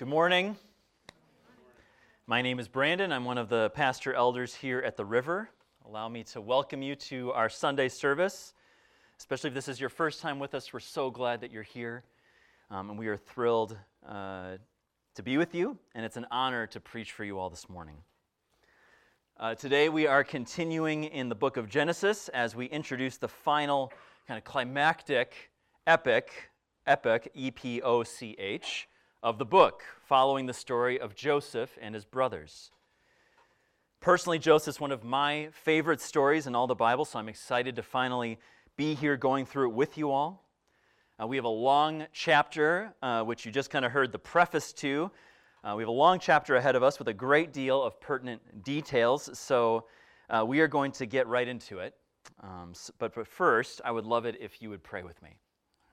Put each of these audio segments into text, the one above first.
Good morning. My name is Brandon. I'm one of the pastor elders here at the River. Allow me to welcome you to our Sunday service. Especially if this is your first time with us, we're so glad that you're here. And we are thrilled to be with you, and it's an honor to preach for you all this morning. Today we are continuing in the book of Genesis as we introduce the final kind of climactic epic, E-P-O-C-H, of the book, following the story of Joseph and his brothers. Personally, Joseph's one of my favorite stories in all the Bible, so I'm excited to finally be here going through it with you all. We have a long chapter, which you just kind of heard the preface to. We have a long chapter ahead of us with a great deal of pertinent details, so we are going to get right into it. But first, I would love it if you would pray with me.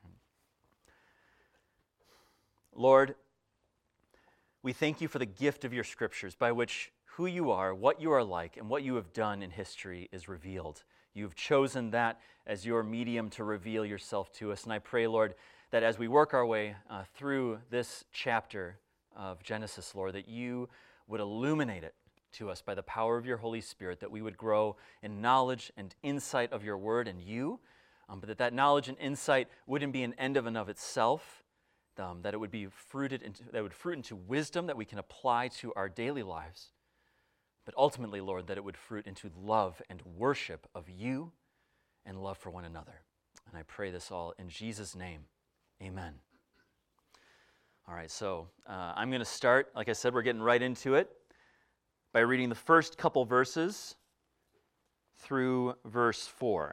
Lord, we thank you for the gift of your scriptures by which who you are, what you are like, and what you have done in history is revealed. You've chosen that as your medium to reveal yourself to us. And I pray, Lord, that as we work our way through this chapter of Genesis, Lord, that you would illuminate it to us by the power of your Holy Spirit, that we would grow in knowledge and insight of your word and you, but that knowledge and insight wouldn't be an end of itself, that it would be fruit into wisdom that we can apply to our daily lives. But ultimately, Lord, that it would fruit into love and worship of you and love for one another. And I pray this all in Jesus' name. Amen. All right, so I'm going to start, like I said, we're getting right into it, by reading the first couple verses through verse 4.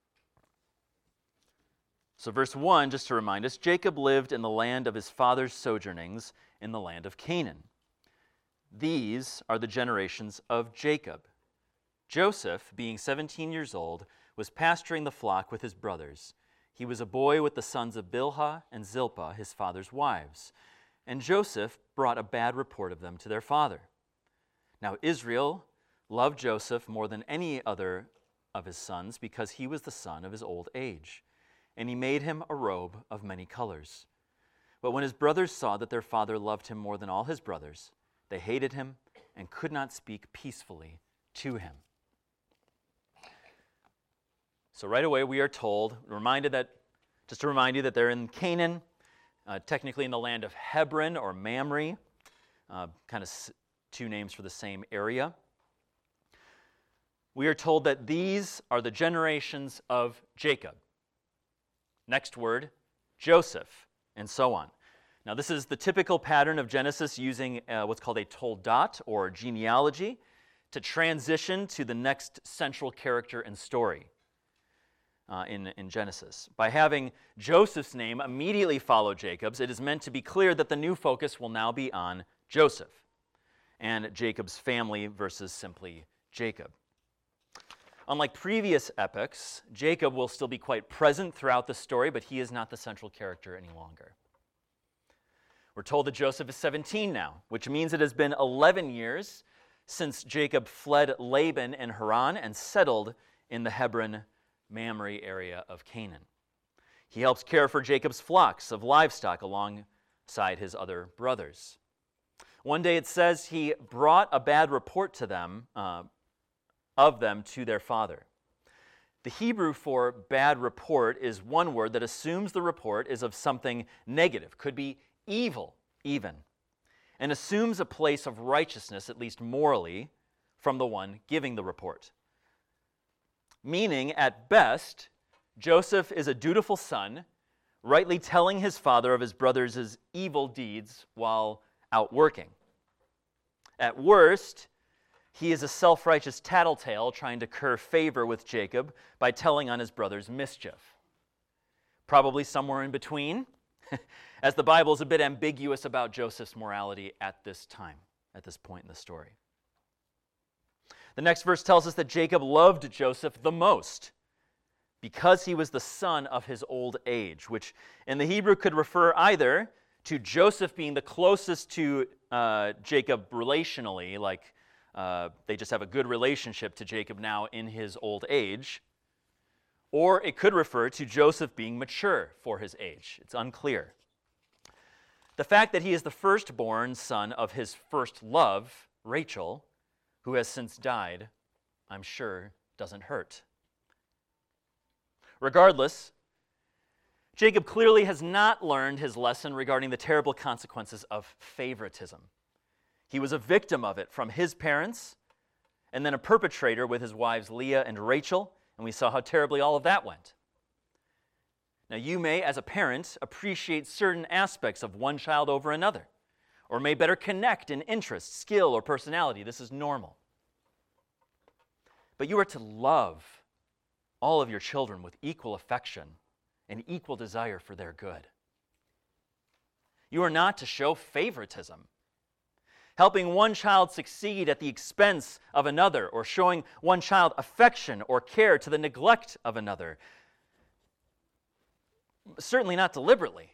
So verse 1, just to remind us, Jacob lived in the land of his father's sojournings in the land of Canaan. These are the generations of Jacob. Joseph, being 17 years old, was pasturing the flock with his brothers. He was a boy with the sons of Bilhah and Zilpah, his father's wives. And Joseph brought a bad report of them to their father. Now Israel loved Joseph more than any other of his sons because he was the son of his old age. And he made him a robe of many colors. But when his brothers saw that their father loved him more than all his brothers, they hated him and could not speak peacefully to him. So right away we are told, just to remind you that they're in Canaan, technically in the land of Hebron or Mamre, kind of two names for the same area. We are told that these are the generations of Jacob. Next word, Joseph, and so on. Now this is the typical pattern of Genesis using what's called a toldat, or genealogy, to transition to the next central character and story in Genesis. By having Joseph's name immediately follow Jacob's, it is meant to be clear that the new focus will now be on Joseph and Jacob's family versus simply Jacob. Unlike previous epics, Jacob will still be quite present throughout the story, but he is not the central character any longer. We're told that Joseph is 17 now, which means it has been 11 years since Jacob fled Laban and Haran and settled in the Hebron, Mamre area of Canaan. He helps care for Jacob's flocks of livestock alongside his other brothers. One day it says he brought a bad report to them, of them to their father. The Hebrew for bad report is one word that assumes the report is of something negative, could be evil even, and assumes a place of righteousness, at least morally, from the one giving the report. Meaning, at best, Joseph is a dutiful son, rightly telling his father of his brothers' evil deeds while out working. At worst, he is a self-righteous tattletale trying to curry favor with Jacob by telling on his brother's mischief. Probably somewhere in between, as the Bible is a bit ambiguous about Joseph's morality at this time, at this point in the story. The next verse tells us that Jacob loved Joseph the most because he was the son of his old age, which in the Hebrew could refer either to Joseph being the closest to Jacob relationally, like they just have a good relationship to Jacob now in his old age, or it could refer to Joseph being mature for his age. It's unclear. The fact that he is the firstborn son of his first love, Rachel, who has since died, I'm sure doesn't hurt. Regardless, Jacob clearly has not learned his lesson regarding the terrible consequences of favoritism. He was a victim of it from his parents, and then a perpetrator with his wives Leah and Rachel, and we saw how terribly all of that went. Now, you may, as a parent, appreciate certain aspects of one child over another, or may better connect in interest, skill, or personality. This is normal. But you are to love all of your children with equal affection and equal desire for their good. You are not to show favoritism. Helping one child succeed at the expense of another, or showing one child affection or care to the neglect of another. Certainly not deliberately.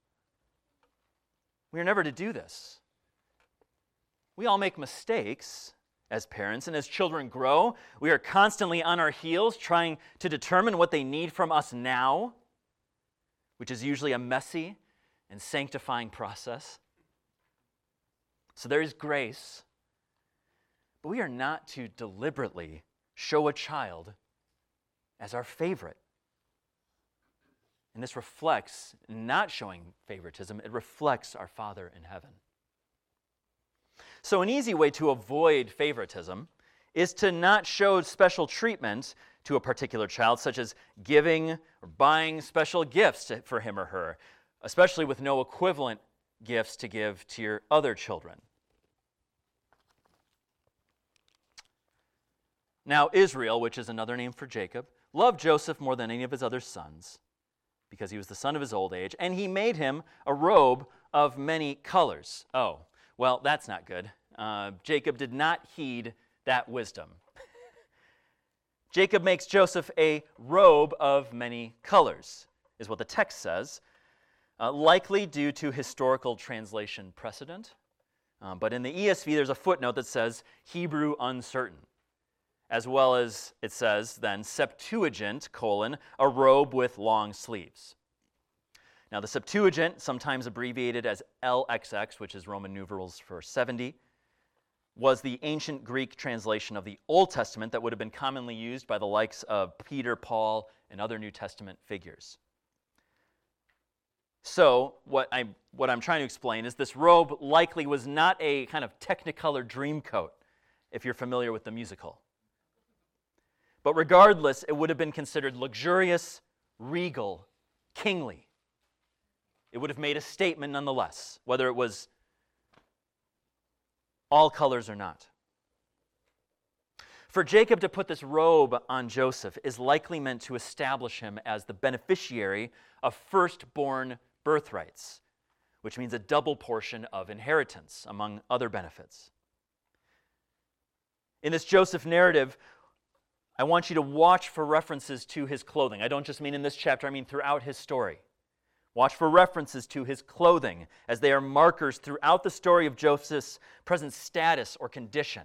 We are never to do this. We all make mistakes as parents, and as children grow, we are constantly on our heels trying to determine what they need from us now, which is usually a messy and sanctifying process. So there is grace, but we are not to deliberately show a child as our favorite. And this reflects not showing favoritism, it reflects our Father in heaven. So an easy way to avoid favoritism is to not show special treatment to a particular child, such as giving or buying special gifts for him or her, especially with no equivalent gifts to give to your other children. Now Israel, which is another name for Jacob, loved Joseph more than any of his other sons, because he was the son of his old age, and he made him a robe of many colors. Oh, well, that's not good. Jacob did not heed that wisdom. Jacob makes Joseph a robe of many colors, is what the text says, likely due to historical translation precedent. But in the ESV, there's a footnote that says Hebrew uncertain, as well as it says then Septuagint, a robe with long sleeves. Now the Septuagint, sometimes abbreviated as LXX, which is Roman numerals for 70, was the ancient Greek translation of the Old Testament that would have been commonly used by the likes of Peter, Paul, and other New Testament figures. So what I'm trying to explain is this robe likely was not a kind of Technicolor Dreamcoat, if you're familiar with the musical. But regardless, it would have been considered luxurious, regal, kingly. It would have made a statement nonetheless, whether it was all colors or not. For Jacob to put this robe on Joseph is likely meant to establish him as the beneficiary of firstborn birthrights, which means a double portion of inheritance, among other benefits. In this Joseph narrative, I want you to watch for references to his clothing. I don't just mean in this chapter, I mean throughout his story. Watch for references to his clothing, as they are markers throughout the story of Joseph's present status or condition.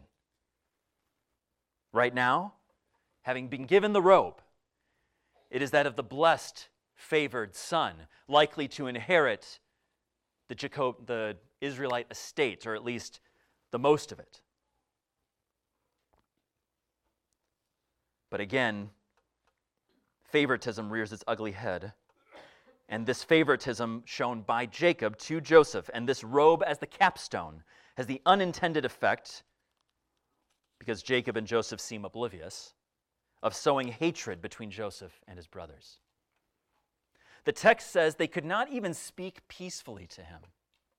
Right now, having been given the robe, it is that of the blessed, favored son, likely to inherit the Israelite estate, or at least the most of it. But again, favoritism rears its ugly head. And this favoritism shown by Jacob to Joseph, and this robe as the capstone, has the unintended effect, because Jacob and Joseph seem oblivious, of sowing hatred between Joseph and his brothers. The text says they could not even speak peacefully to him.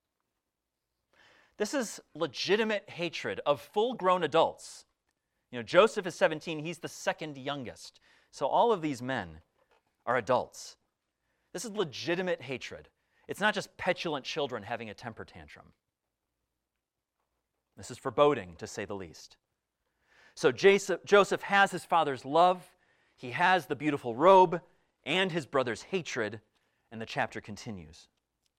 This is legitimate hatred of full-grown adults. You know, Joseph is 17, he's the second youngest. So all of these men are adults. This is legitimate hatred. It's not just petulant children having a temper tantrum. This is foreboding, to say the least. So Joseph has his father's love, he has the beautiful robe, and his brother's hatred, and the chapter continues.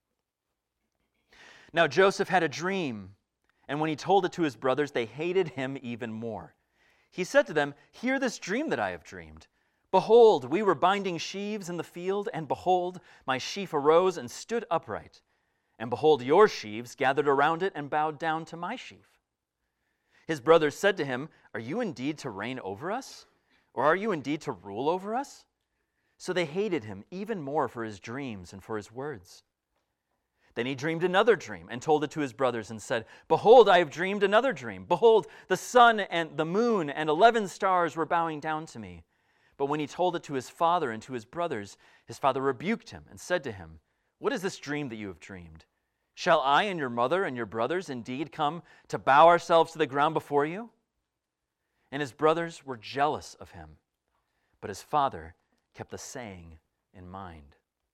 Now Joseph had a dream, and when he told it to his brothers, they hated him even more. He said to them, "Hear this dream that I have dreamed. Behold, we were binding sheaves in the field, and behold, my sheaf arose and stood upright. and behold, your sheaves gathered around it and bowed down to my sheaf." His brothers said to him, "Are you indeed to reign over us? Or are you indeed to rule over us?" So they hated him even more for his dreams and for his words. Then he dreamed another dream and told it to his brothers and said, "Behold, I have dreamed another dream. Behold, the sun and the moon and 11 stars were bowing down to me." But when he told it to his father and to his brothers, his father rebuked him and said to him, "What is this dream that you have dreamed? Shall I and your mother and your brothers indeed come to bow ourselves to the ground before you?" And his brothers were jealous of him, but his father kept the saying in mind.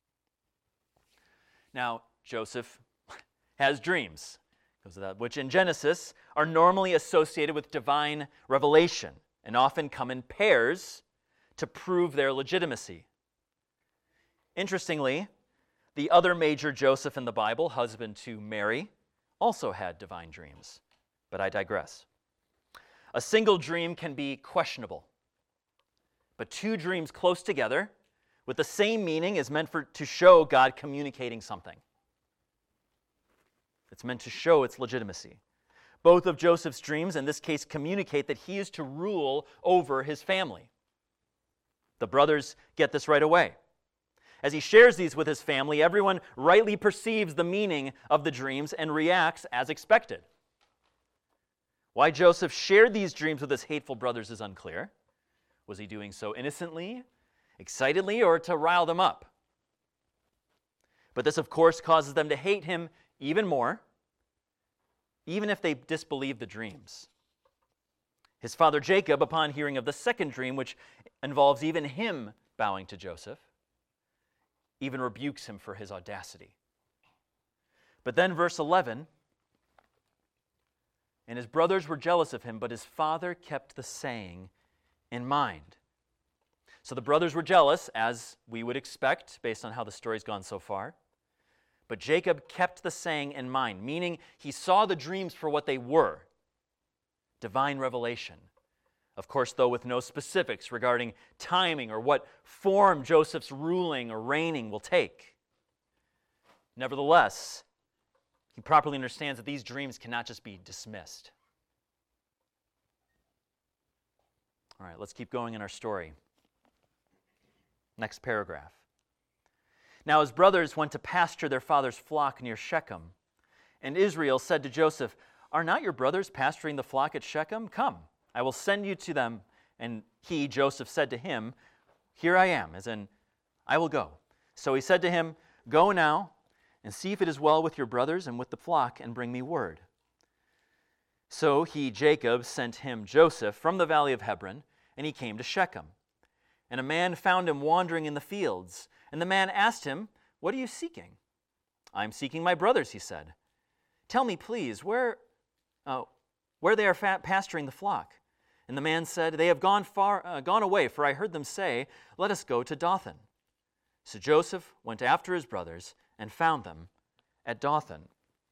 Now, Joseph has dreams, because of that, which in Genesis are normally associated with divine revelation and often come in pairs to prove their legitimacy. Interestingly, the other major Joseph in the Bible, husband to Mary, also had divine dreams, but I digress. A single dream can be questionable, but two dreams close together with the same meaning is meant to show God communicating something. It's meant to show its legitimacy. Both of Joseph's dreams, in this case, communicate that he is to rule over his family. The brothers get this right away. As he shares these with his family, everyone rightly perceives the meaning of the dreams and reacts as expected. Why Joseph shared these dreams with his hateful brothers is unclear. Was he doing so innocently, excitedly, or to rile them up? But this, of course, causes them to hate him even more, even if they disbelieve the dreams. His father Jacob, upon hearing of the second dream, which involves even him bowing to Joseph, even rebukes him for his audacity. But then verse 11, "And his brothers were jealous of him, but his father kept the saying in mind." So the brothers were jealous, as we would expect, based on how the story's gone so far. But Jacob kept the saying in mind, meaning he saw the dreams for what they were, divine revelation. Of course, though, with no specifics regarding timing or what form Joseph's ruling or reigning will take. Nevertheless, he properly understands that these dreams cannot just be dismissed. All right, let's keep going in our story. Next paragraph. "Now his brothers went to pasture their father's flock near Shechem. And Israel said to Joseph, 'Are not your brothers pasturing the flock at Shechem? Come, I will send you to them.' And he, Joseph, said to him, 'Here I am,' as in, 'I will go.' So he said to him, 'Go now, and see if it is well with your brothers and with the flock, and bring me word.' So he, Jacob, sent him, Joseph, from the valley of Hebron, and he came to Shechem. And a man found him wandering in the fields. And the man asked him, 'What are you seeking?' 'I am seeking my brothers,' he said. 'Tell me, please, where they are pasturing the flock.' And the man said, 'They have gone away, for I heard them say, Let us go to Dothan.' So Joseph went after his brothers and found them at Dothan."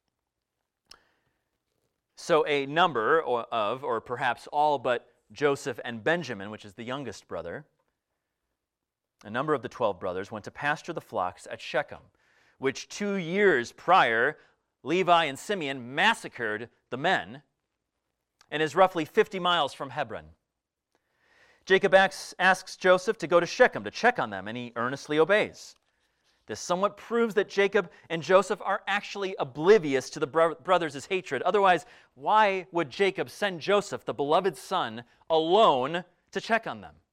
So a number of, or perhaps all but Joseph and Benjamin, which is the youngest brother, a number of the 12 brothers went to pasture the flocks at Shechem, which 2 years prior, Levi and Simeon massacred the men, and is roughly 50 miles from Hebron. Jacob asks Joseph to go to Shechem to check on them, and he earnestly obeys. This somewhat proves that Jacob and Joseph are actually oblivious to the brothers' hatred. Otherwise, why would Jacob send Joseph, the beloved son, alone to check on them?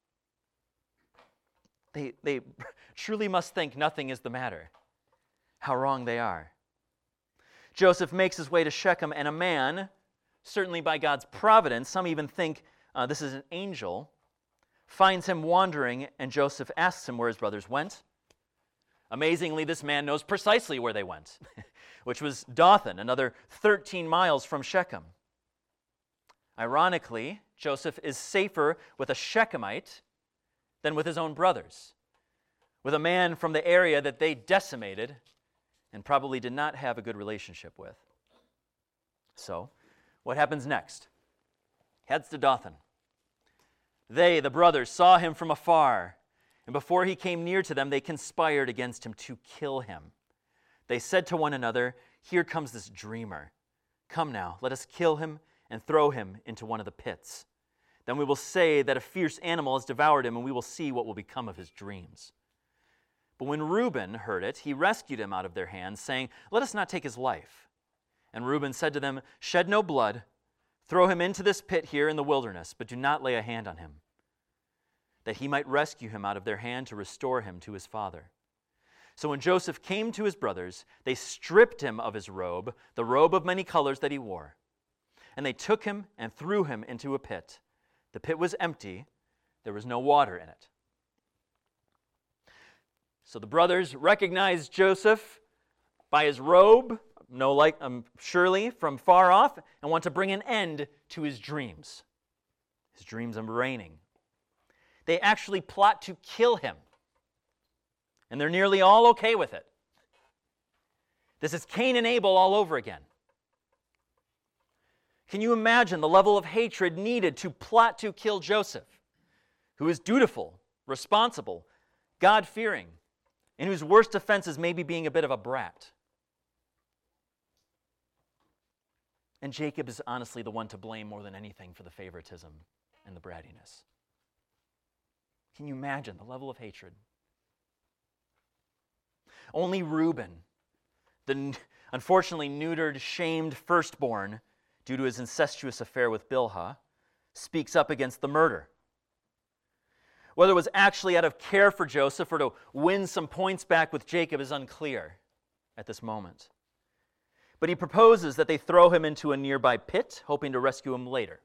They truly must think nothing is the matter. How wrong they are. Joseph makes his way to Shechem, and a man, certainly by God's providence, some even think this is an angel, finds him wandering, and Joseph asks him where his brothers went. Amazingly, this man knows precisely where they went, which was Dothan, another 13 miles from Shechem. Ironically, Joseph is safer with a Shechemite than with his own brothers, with a man from the area that they decimated and probably did not have a good relationship with. So, what happens next? Heads to Dothan. They, the brothers, saw him from afar, and before he came near to them, they conspired against him to kill him. They said to one another, "Here comes this dreamer. Come now, let us kill him and throw him into one of the pits. Then we will say that a fierce animal has devoured him, and we will see what will become of his dreams." But when Reuben heard it, he rescued him out of their hands, saying, "Let us not take his life." And Reuben said to them, "Shed no blood. Throw him into this pit here in the wilderness, but do not lay a hand on him, that he might rescue him out of their hand to restore him to his father." So when Joseph came to his brothers, they stripped him of his robe, the robe of many colors that he wore. And they took him and threw him into a pit. The pit was empty. There was no water in it. So the brothers recognized Joseph by his robe, surely from far off, and want to bring an end to his dreams of reigning. They actually plot to kill him, and they're nearly all okay with it. This is Cain and Abel all over again. Can you imagine the level of hatred needed to plot to kill Joseph, who is dutiful, responsible, God-fearing, and whose worst offense is maybe being a bit of a brat? And Jacob is honestly the one to blame more than anything for the favoritism and the brattiness. Can you imagine the level of hatred? Only Reuben, the unfortunately neutered, shamed firstborn due to his incestuous affair with Bilhah, speaks up against the murder. Whether it was actually out of care for Joseph or to win some points back with Jacob is unclear at this moment. But he proposes that they throw him into a nearby pit, hoping to rescue him later.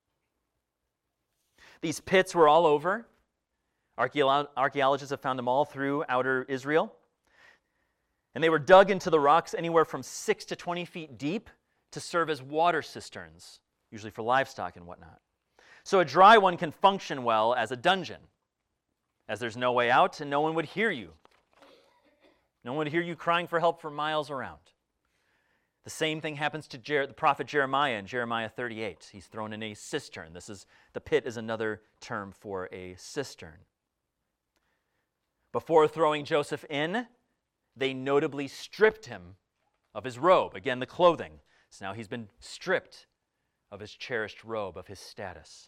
These pits were all over. Archaeologists have found them all through outer Israel. And they were dug into the rocks anywhere from 6 to 20 feet deep to serve as water cisterns, usually for livestock and whatnot. So a dry one can function well as a dungeon, as there's no way out and no one would hear you. No one would hear you crying for help for miles around. The same thing happens to the prophet Jeremiah in Jeremiah 38. He's thrown in a cistern. The pit is another term for a cistern. Before throwing Joseph in, they notably stripped him of his robe, again the clothing. So now he's been stripped of his cherished robe, of his status.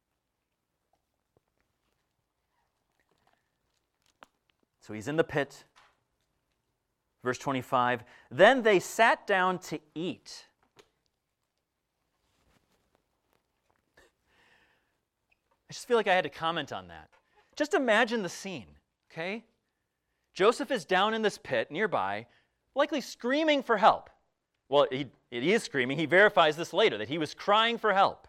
So he's in the pit. Verse 25, then they sat down to eat. I just feel like I had to comment on that. Just imagine the scene, okay? Joseph is down in this pit nearby, likely screaming for help. Well, he is screaming. He verifies this later, that he was crying for help.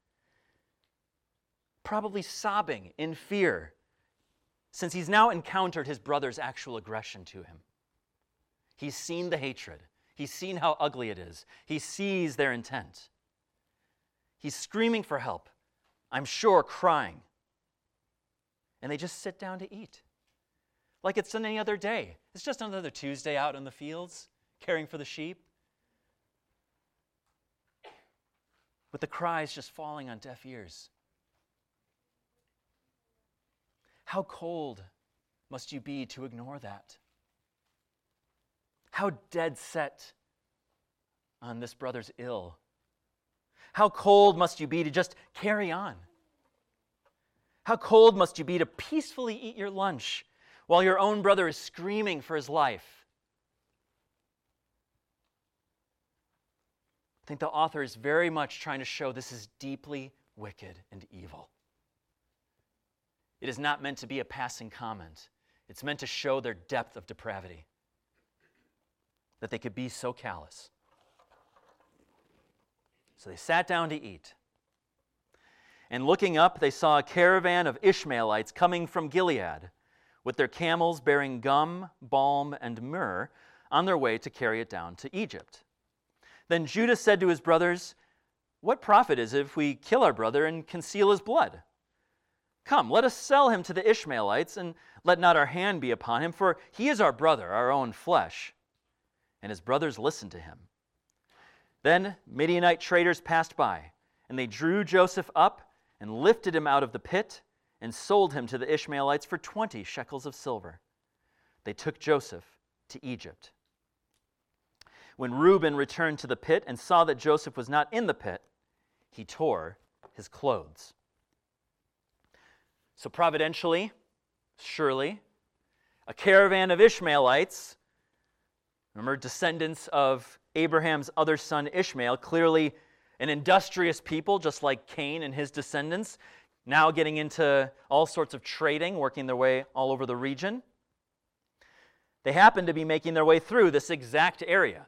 Probably sobbing in fear, since he's now encountered his brother's actual aggression to him. He's seen the hatred. He's seen how ugly it is. He sees their intent. He's screaming for help, I'm sure crying. And they just sit down to eat. Like it's any other day. It's just another Tuesday out in the fields, caring for the sheep. With the cries just falling on deaf ears. How cold must you be to ignore that? How dead set on this brother's ill. How cold must you be to just carry on? How cold must you be to peacefully eat your lunch while your own brother is screaming for his life? I think the author is very much trying to show this is deeply wicked and evil. It is not meant to be a passing comment. It's meant to show their depth of depravity, that they could be so callous. So they sat down to eat. And looking up, they saw a caravan of Ishmaelites coming from Gilead, with their camels bearing gum, balm, and myrrh, on their way to carry it down to Egypt. Then Judah said to his brothers, "What profit is it if we kill our brother and conceal his blood? Come, let us sell him to the Ishmaelites, and let not our hand be upon him, for he is our brother, our own flesh." And his brothers listened to him. Then Midianite traders passed by, and they drew Joseph up and lifted him out of the pit and sold him to the Ishmaelites for 20 shekels of silver. They took Joseph to Egypt. When Reuben returned to the pit and saw that Joseph was not in the pit, he tore his clothes. So providentially, surely, a caravan of Ishmaelites, remember, descendants of Abraham's other son Ishmael, clearly an industrious people just like Cain and his descendants, now getting into all sorts of trading, working their way all over the region. They happen to be making their way through this exact area.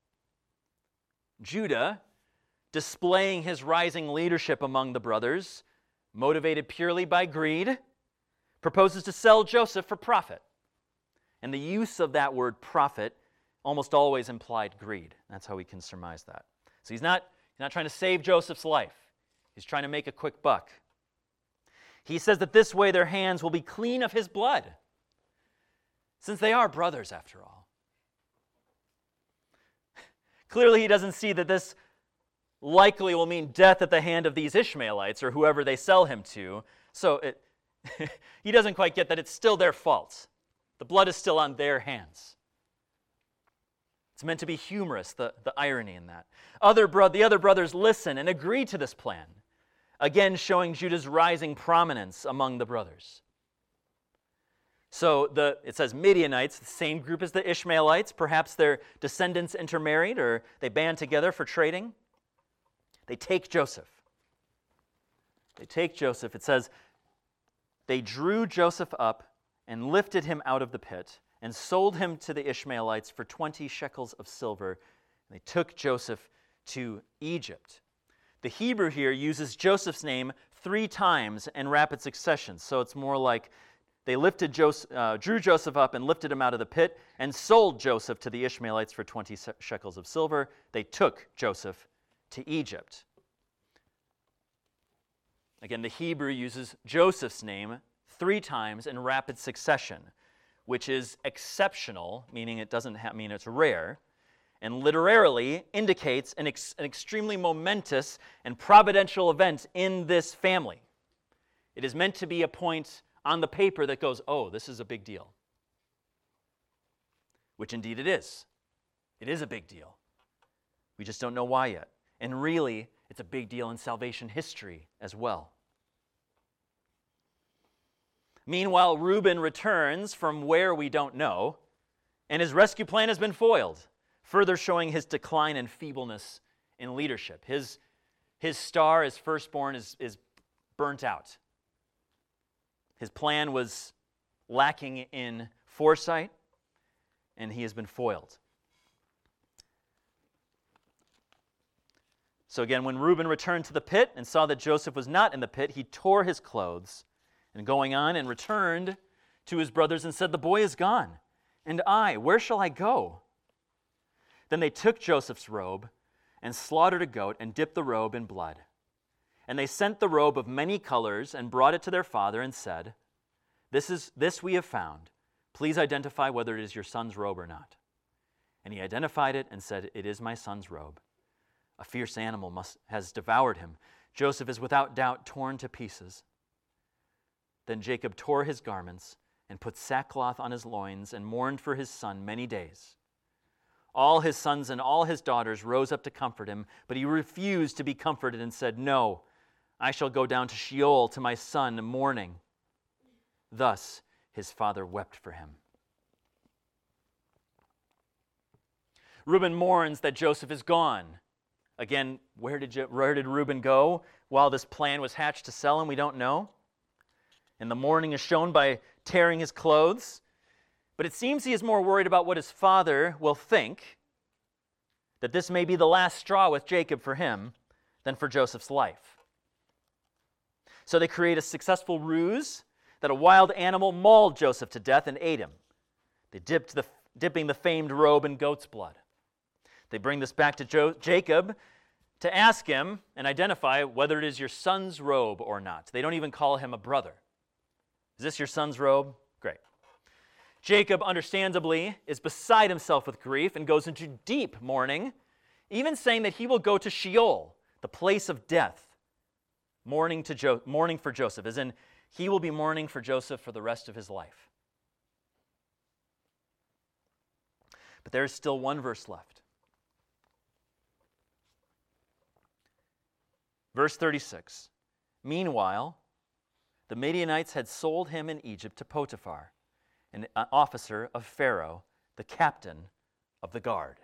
Judah, displaying his rising leadership among the brothers, motivated purely by greed, proposes to sell Joseph for profit. And the use of that word profit almost always implied greed. That's how we can surmise that. So he's not trying to save Joseph's life. He's trying to make a quick buck. He says that this way their hands will be clean of his blood, since they are brothers after all. Clearly he doesn't see that this likely will mean death at the hand of these Ishmaelites or whoever they sell him to. So he doesn't quite get that it's still their fault. The blood is still on their hands. It's meant to be humorous, the irony in that. The other brothers listen and agree to this plan, again showing Judah's rising prominence among the brothers. So it says Midianites, the same group as the Ishmaelites. Perhaps their descendants intermarried or they band together for trading. They take Joseph. It says, they drew Joseph up and lifted him out of the pit and sold him to the Ishmaelites for 20 shekels of silver. And they took Joseph to Egypt. The Hebrew here uses Joseph's name 3 times in rapid succession. So it's more like they drew Joseph up and lifted him out of the pit and sold Joseph to the Ishmaelites for 20 shekels of silver. They took Joseph to Egypt. Again, the Hebrew uses Joseph's name 3 times in rapid succession, which is exceptional, meaning it doesn't mean it's rare, and literally indicates an extremely momentous and providential event in this family. It is meant to be a point on the paper that goes, oh, this is a big deal. Which indeed it is. It is a big deal. We just don't know why yet. And really, it's a big deal in salvation history as well. Meanwhile, Reuben returns from where we don't know, and his rescue plan has been foiled, further showing his decline and feebleness in leadership. His star as firstborn is burnt out. His plan was lacking in foresight, and he has been foiled. So again, when Reuben returned to the pit and saw that Joseph was not in the pit, he tore his clothes, and going on and returned to his brothers and said, "The boy is gone, and where shall I go?" Then they took Joseph's robe and slaughtered a goat and dipped the robe in blood. And they sent the robe of many colors and brought it to their father and said, This we have found. Please identify whether it is your son's robe or not." And he identified it and said, "It is my son's robe. A fierce animal has devoured him. Joseph is without doubt torn to pieces." Then Jacob tore his garments and put sackcloth on his loins and mourned for his son many days. All his sons and all his daughters rose up to comfort him, but he refused to be comforted and said, "No, I shall go down to Sheol to my son mourning." Thus his father wept for him. Reuben mourns that Joseph is gone. Again, where did Reuben go while this plan was hatched to sell him? We don't know. And the mourning is shown by tearing his clothes. But it seems he is more worried about what his father will think, that this may be the last straw with Jacob for him, than for Joseph's life. So they create a successful ruse that a wild animal mauled Joseph to death and ate him. They dipping the famed robe in goat's blood. They bring this back to Jacob to ask him and identify whether it is your son's robe or not. They don't even call him a brother. Is this your son's robe? Great. Jacob, understandably, is beside himself with grief and goes into deep mourning, even saying that he will go to Sheol, the place of death, mourning for Joseph, as in he will be mourning for Joseph for the rest of his life. But there is still one verse left. Verse 36. Meanwhile, the Midianites had sold him in Egypt to Potiphar, an officer of Pharaoh, the captain of the guard.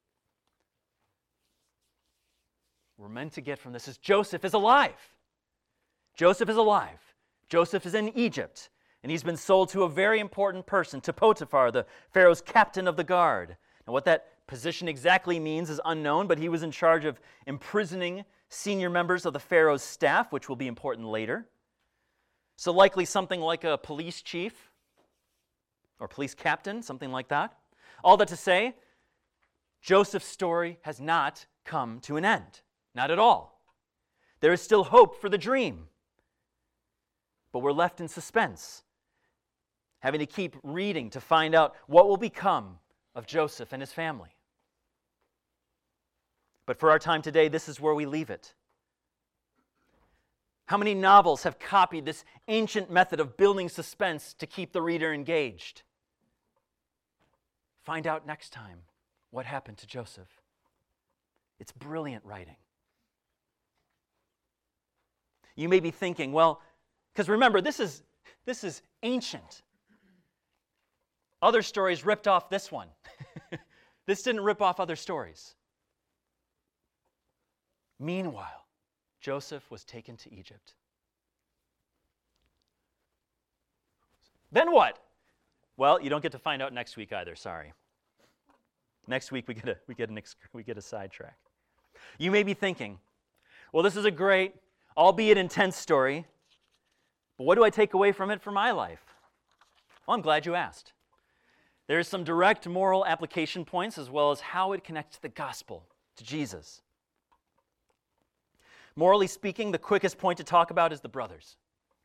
We're meant to get from this is Joseph is alive. Joseph is alive. Joseph is in Egypt, and he's been sold to a very important person, to Potiphar, the Pharaoh's captain of the guard. And what that position exactly means is unknown, but he was in charge of imprisoning senior members of the Pharaoh's staff, which will be important later. So likely something like a police chief or police captain, something like that. All that to say, Joseph's story has not come to an end. Not at all. There is still hope for the dream. But we're left in suspense, having to keep reading to find out what will become of Joseph and his family. But for our time today, this is where we leave it. How many novels have copied this ancient method of building suspense to keep the reader engaged? Find out next time what happened to Joseph. It's brilliant writing. You may be thinking, well, because remember, this is ancient. Other stories ripped off this one. This didn't rip off other stories. Meanwhile, Joseph was taken to Egypt. Then what? Well, you don't get to find out next week either, sorry. Next week we get a sidetrack. You may be thinking, well, this is a great, albeit intense story, but what do I take away from it for my life? Well, I'm glad you asked. There's some direct moral application points as well as how it connects to the gospel, to Jesus. Morally speaking, the quickest point to talk about is the brothers.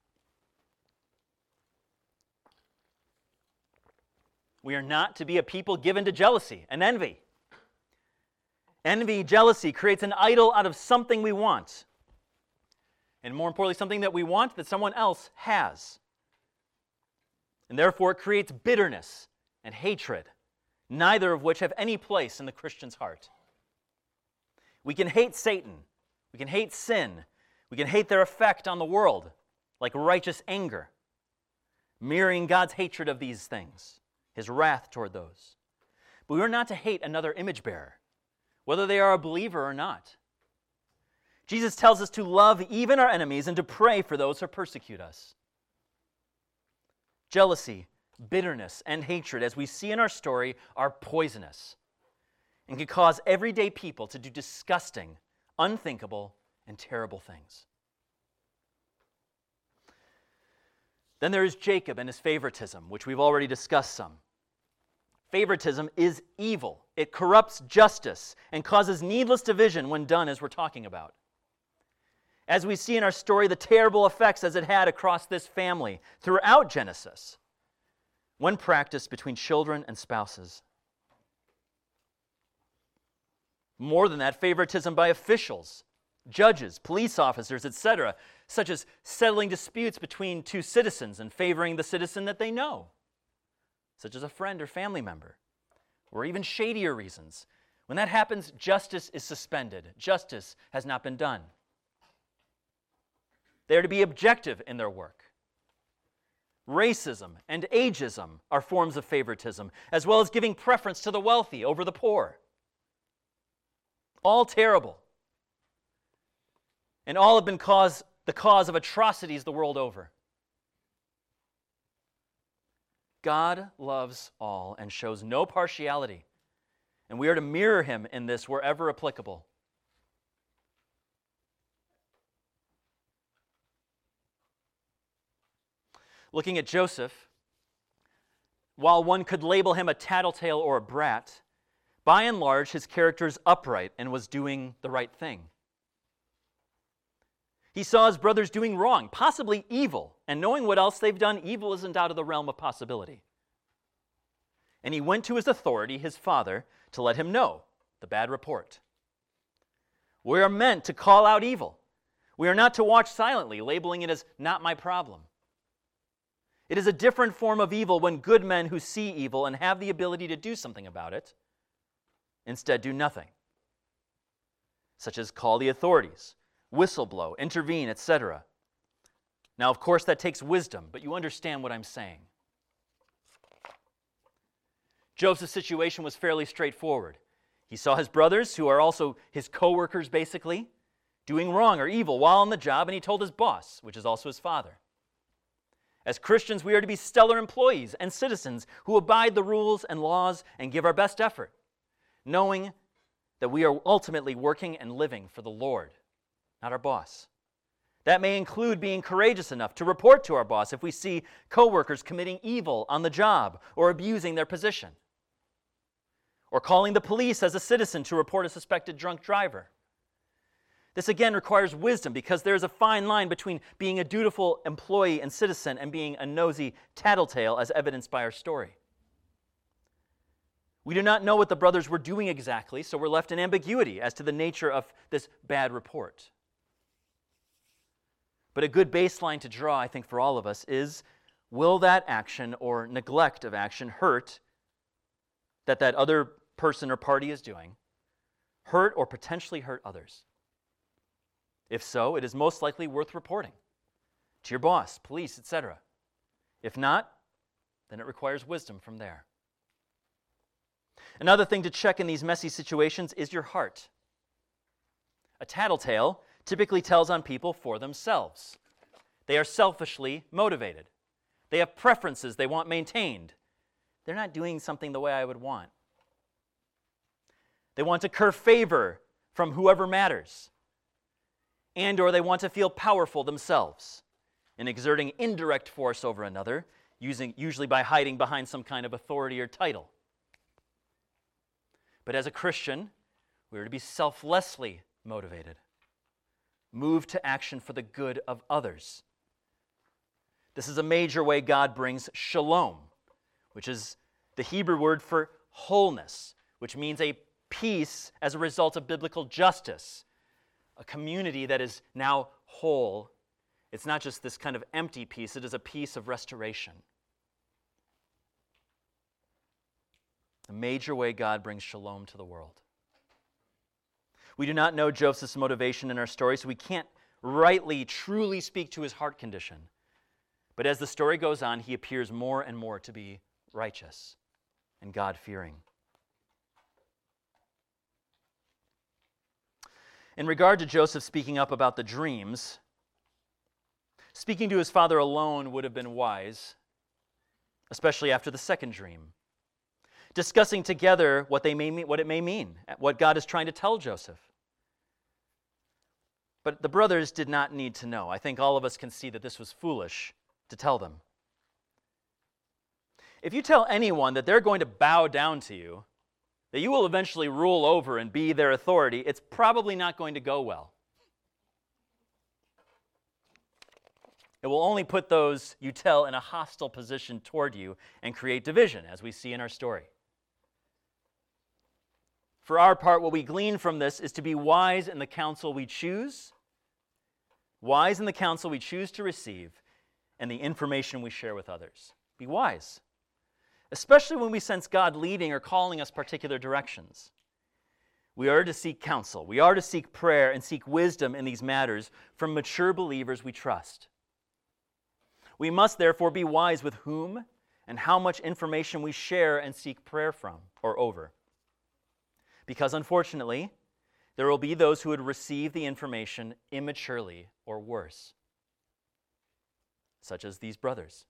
We are not to be a people given to jealousy and envy. Envy, jealousy creates an idol out of something we want. And more importantly, something that we want that someone else has. And therefore it creates bitterness and hatred, neither of which have any place in the Christian's heart. We can hate Satan. We can hate sin. We can hate their effect on the world, like righteous anger, mirroring God's hatred of these things, his wrath toward those. But we are not to hate another image bearer, whether they are a believer or not. Jesus tells us to love even our enemies and to pray for those who persecute us. Jealousy, bitterness, and hatred, as we see in our story, are poisonous and can cause everyday people to do disgusting, unthinkable, and terrible things. Then there is Jacob and his favoritism, which we've already discussed some. Favoritism is evil. It corrupts justice and causes needless division when done as we're talking about. As we see in our story, the terrible effects as it had across this family throughout Genesis, when practiced between children and spouses. More than that, favoritism by officials, judges, police officers, etc., such as settling disputes between two citizens and favoring the citizen that they know, such as a friend or family member, or even shadier reasons. When that happens, justice is suspended. Justice has not been done. They are to be objective in their work. Racism and ageism are forms of favoritism, as well as giving preference to the wealthy over the poor. All terrible. And all have been the cause of atrocities the world over. God loves all and shows no partiality, and we are to mirror him in this wherever applicable. Looking at Joseph, while one could label him a tattletale or a brat, by and large his character is upright and was doing the right thing. He saw his brothers doing wrong, possibly evil, and knowing what else they've done, evil isn't out of the realm of possibility. And he went to his authority, his father, to let him know the bad report. We are meant to call out evil. We are not to watch silently, labeling it as not my problem. It is a different form of evil when good men who see evil and have the ability to do something about it instead do nothing, such as call the authorities, whistleblow, intervene, etc. Now, of course, that takes wisdom, but you understand what I'm saying. Joseph's situation was fairly straightforward. He saw his brothers, who are also his co-workers basically, doing wrong or evil while on the job, and he told his boss, which is also his father. As Christians, we are to be stellar employees and citizens who abide the rules and laws and give our best effort, knowing that we are ultimately working and living for the Lord, not our boss. That may include being courageous enough to report to our boss if we see coworkers committing evil on the job or abusing their position, or calling the police as a citizen to report a suspected drunk driver. This again requires wisdom because there is a fine line between being a dutiful employee and citizen and being a nosy tattletale, as evidenced by our story. We do not know what the brothers were doing exactly, so we're left in ambiguity as to the nature of this bad report. But a good baseline to draw, I think, for all of us is, will that action or neglect of action hurt that other person or party is doing, hurt or potentially hurt others? If so, it is most likely worth reporting to your boss, police, etc. If not, then it requires wisdom from there. Another thing to check in these messy situations is your heart. A tattletale typically tells on people for themselves. They are selfishly motivated. They have preferences they want maintained. They're not doing something the way I would want. They want to curry favor from whoever matters. And or they want to feel powerful themselves in exerting indirect force over another, usually by hiding behind some kind of authority or title. But as a Christian, we are to be selflessly motivated, moved to action for the good of others. This is a major way God brings shalom, which is the Hebrew word for wholeness, which means a peace as a result of biblical justice. A community that is now whole. It's not just this kind of empty peace, it is a peace of restoration. A major way God brings shalom to the world. We do not know Joseph's motivation in our story, so we can't rightly, truly speak to his heart condition. But as the story goes on, he appears more and more to be righteous and God-fearing. In regard to Joseph speaking up about the dreams, speaking to his father alone would have been wise, especially after the second dream. Discussing together what it may mean, what God is trying to tell Joseph. But the brothers did not need to know. I think all of us can see that this was foolish to tell them. If you tell anyone that they're going to bow down to you, that you will eventually rule over and be their authority, it's probably not going to go well. It will only put those you tell in a hostile position toward you and create division, as we see in our story. For our part, what we glean from this is to be wise in the counsel we choose, wise in the counsel we choose to receive, and the information we share with others. Be wise. Especially when we sense God leading or calling us particular directions. We are to seek counsel. We are to seek prayer and seek wisdom in these matters from mature believers we trust. We must therefore be wise with whom and how much information we share and seek prayer from or over. Because unfortunately, there will be those who would receive the information immaturely or worse, such as these brothers.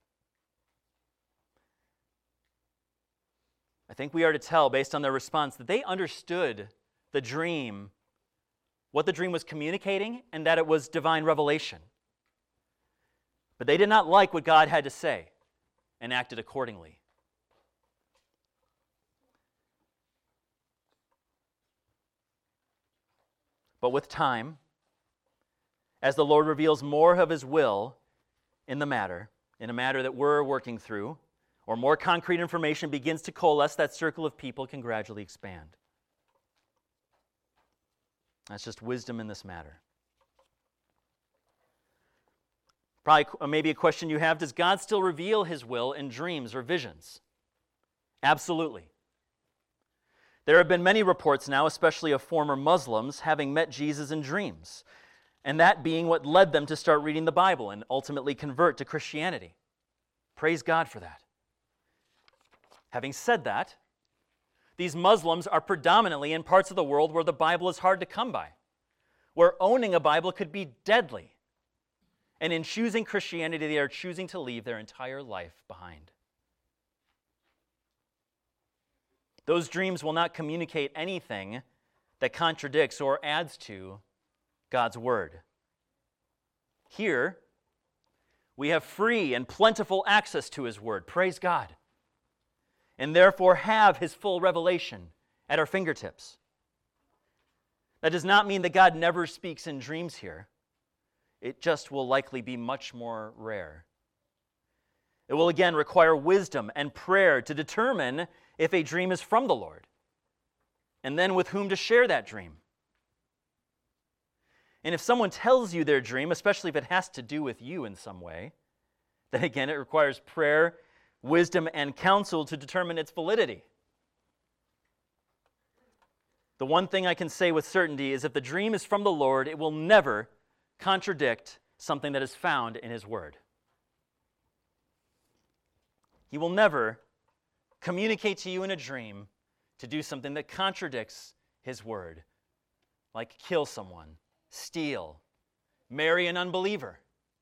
I think we are to tell, based on their response, that they understood the dream, what the dream was communicating, and that it was divine revelation. But they did not like what God had to say and acted accordingly. But with time, as the Lord reveals more of His will in a matter that we're working through, or more concrete information begins to coalesce, that circle of people can gradually expand. That's just wisdom in this matter. Probably maybe a question you have, does God still reveal His will in dreams or visions? Absolutely. There have been many reports now, especially of former Muslims, having met Jesus in dreams. and that being what led them to start reading the Bible and ultimately convert to Christianity. Praise God for that. Having said that, these Muslims are predominantly in parts of the world where the Bible is hard to come by, where owning a Bible could be deadly. And in choosing Christianity, they are choosing to leave their entire life behind. Those dreams will not communicate anything that contradicts or adds to God's Word. Here, we have free and plentiful access to His Word, praise God, and therefore have His full revelation at our fingertips. That does not mean that God never speaks in dreams here. It just will likely be much more rare. It will again require wisdom and prayer to determine if a dream is from the Lord, and then with whom to share that dream. And if someone tells you their dream, especially if it has to do with you in some way, then again it requires prayer, wisdom, and counsel to determine its validity. The one thing I can say with certainty is if the dream is from the Lord, it will never contradict something that is found in His Word. He will never communicate to you in a dream to do something that contradicts His Word, like kill someone, steal, marry an unbeliever.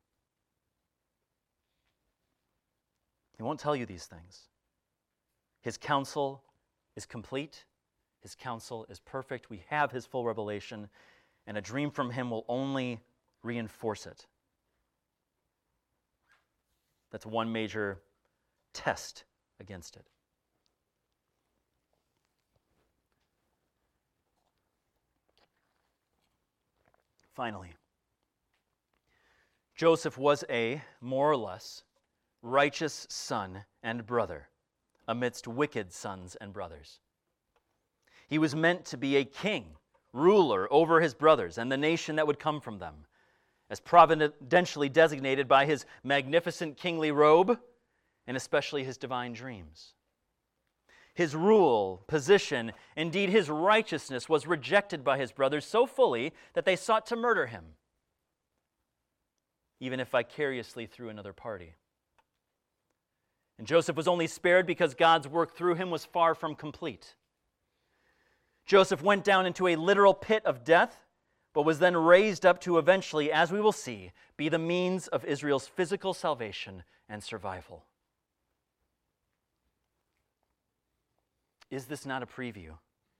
He won't tell you these things. His counsel is complete. His counsel is perfect. We have His full revelation, and a dream from Him will only reinforce it. That's one major test against it. Finally, Joseph was a, more or less, righteous son and brother amidst wicked sons and brothers. He was meant to be a king, ruler over his brothers and the nation that would come from them, as providentially designated by his magnificent kingly robe and especially his divine dreams. His rule, position, indeed his righteousness was rejected by his brothers so fully that they sought to murder him, even if vicariously through another party. And Joseph was only spared because God's work through him was far from complete. Joseph went down into a literal pit of death, but was then raised up to eventually, as we will see, be the means of Israel's physical salvation and survival. Is this not a preview?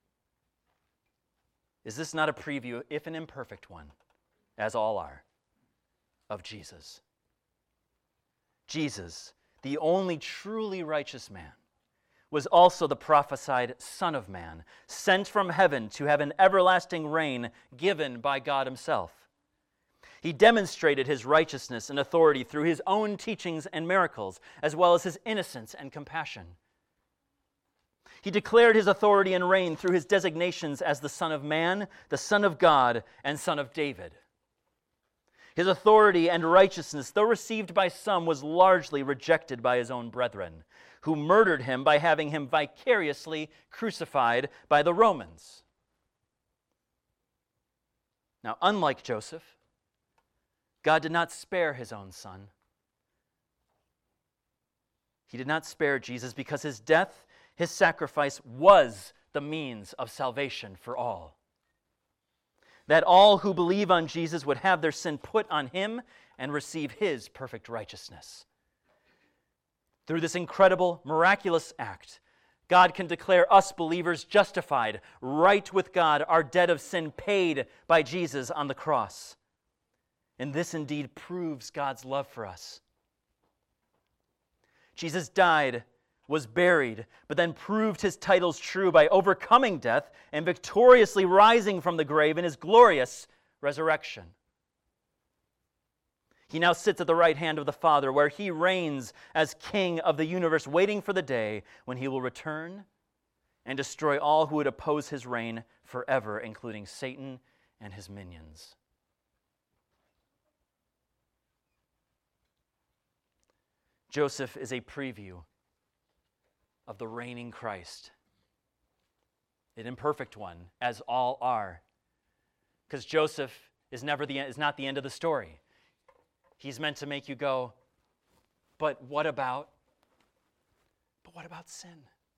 Is this not a preview, if an imperfect one, as all are, of Jesus? Jesus, the only truly righteous man, was also the prophesied Son of Man, sent from heaven to have an everlasting reign given by God Himself. He demonstrated His righteousness and authority through His own teachings and miracles, as well as His innocence and compassion. He declared His authority and reign through His designations as the Son of Man, the Son of God, and Son of David. His authority and righteousness, though received by some, was largely rejected by His own brethren, who murdered Him by having Him vicariously crucified by the Romans. Now, unlike Joseph, God did not spare His own Son. He did not spare Jesus because His death, His sacrifice, was the means of salvation for all. That all who believe on Jesus would have their sin put on Him and receive His perfect righteousness. Through this incredible, miraculous act, God can declare us believers justified, right with God, our debt of sin paid by Jesus on the cross. And this indeed proves God's love for us. Jesus died, was buried, but then proved His titles true by overcoming death and victoriously rising from the grave in His glorious resurrection. He now sits at the right hand of the Father, where He reigns as King of the universe, waiting for the day when He will return and destroy all who would oppose His reign forever, including Satan and his minions. Joseph is a preview of the reigning Christ, an imperfect one, as all are, because Joseph is not the end of the story. He's meant to make you go, but what about sin?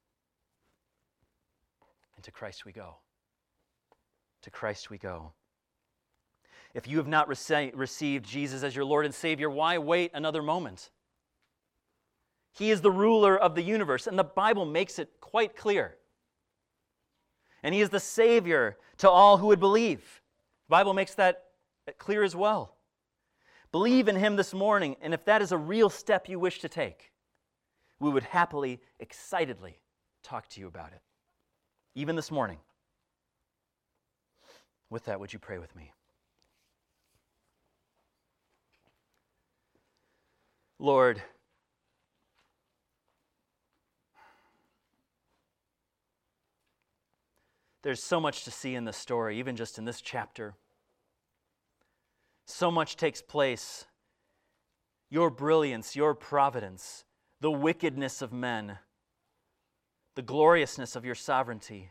And to Christ we go. To Christ we go. If you have not received Jesus as your Lord and Savior, why wait another moment? He is the ruler of the universe, and the Bible makes it quite clear. And He is the Savior to all who would believe. The Bible makes that clear as well. Believe in Him this morning, and if that is a real step you wish to take, we would happily, excitedly talk to you about it, even this morning. With that, would you pray with me? Lord, there's so much to see in this story, even just in this chapter. So much takes place. Your brilliance, your providence, the wickedness of men, the gloriousness of your sovereignty,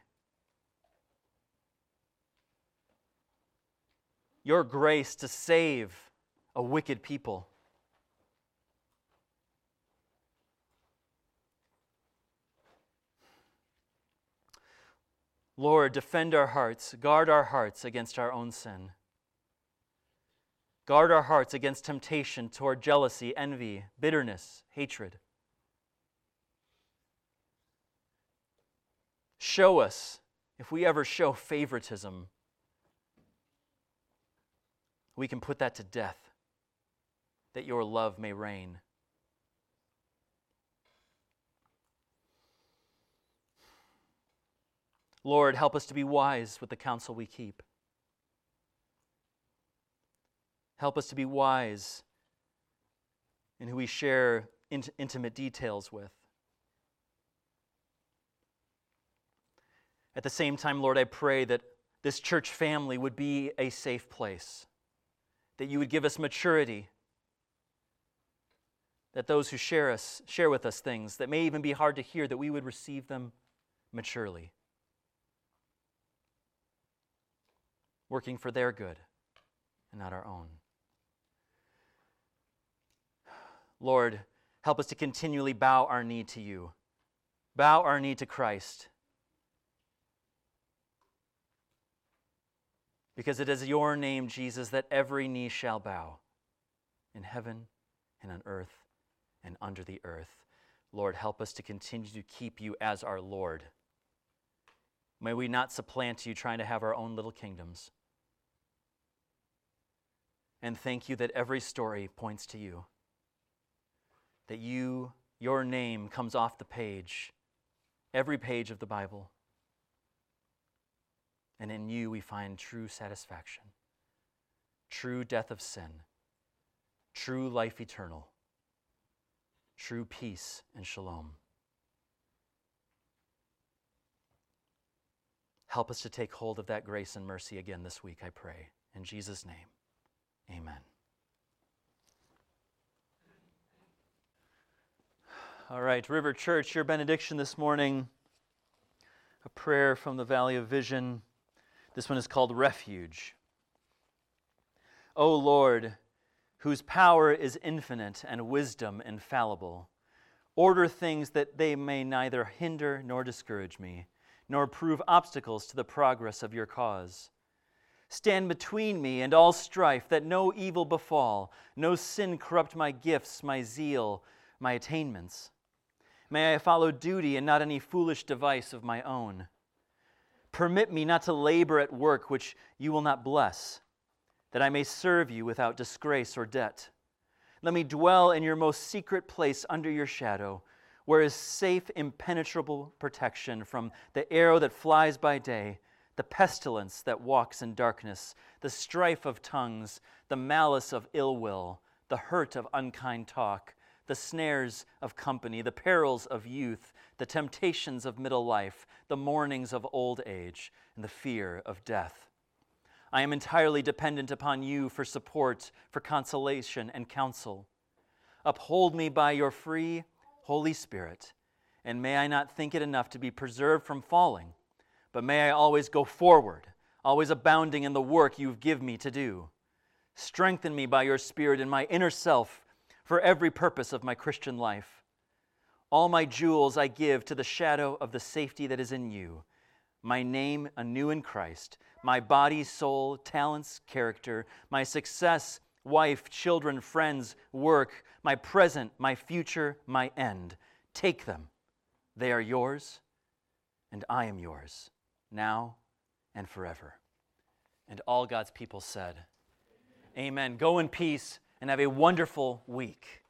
your grace to save a wicked people. Lord, defend our hearts, guard our hearts against our own sin. Guard our hearts against temptation toward jealousy, envy, bitterness, hatred. Show us, if we ever show favoritism, we can put that to death, that your love may reign. Lord, help us to be wise with the counsel we keep. Help us to be wise in who we share intimate details with. At the same time, Lord, I pray that this church family would be a safe place, that you would give us maturity, that those who share with us things that may even be hard to hear, that we would receive them maturely, working for their good and not our own. Lord, help us to continually bow our knee to you, bow our knee to Christ, because it is your name, Jesus, that every knee shall bow, in heaven and on earth and under the earth. Lord, help us to continue to keep you as our Lord. May we not supplant you trying to have our own little kingdoms. And thank you that every story points to you, that your name comes off the page, every page of the Bible. And in you we find true satisfaction, true death of sin, true life eternal, true peace and shalom. Help us to take hold of that grace and mercy again this week, I pray. In Jesus' name, amen. All right, River Church, your benediction this morning, a prayer from the Valley of Vision. This one is called Refuge. O Lord, whose power is infinite and wisdom infallible, order things that they may neither hinder nor discourage me, nor prove obstacles to the progress of your cause. Stand between me and all strife, that no evil befall, no sin corrupt my gifts, my zeal, my attainments. May I follow duty and not any foolish device of my own. Permit me not to labor at work which you will not bless, that I may serve you without disgrace or debt. Let me dwell in your most secret place under your shadow, where is safe, impenetrable protection from the arrow that flies by day, the pestilence that walks in darkness, the strife of tongues, the malice of ill will, the hurt of unkind talk, the snares of company, the perils of youth, the temptations of middle life, the mournings of old age, and the fear of death. I am entirely dependent upon you for support, for consolation and counsel. Uphold me by your free Holy Spirit, and may I not think it enough to be preserved from falling, but may I always go forward always abounding in the work you give me to do. Strengthen me by your Spirit in my inner self for every purpose of my Christian life. All my jewels I give to the shadow of the safety that is in you, my name anew in Christ, my body, soul, talents, character, my success, wife, children, friends, work, my present, my future, my end. Take them. They are yours, and I am yours, now and forever. And all God's people said, Amen. Go in peace and have a wonderful week.